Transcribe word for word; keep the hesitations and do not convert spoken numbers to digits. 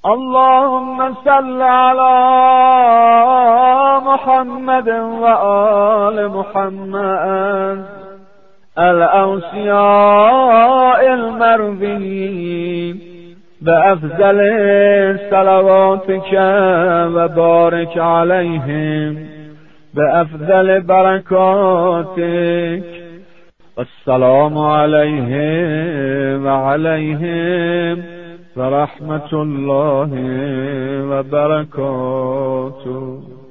اللهم صل على محمد وآل محمد الأوصياء المرضيين بأفضل صلواتك وبارك عليهم بأفضل بركاتك. السلام عليهم وعليهم ورحمة الله وبركاته.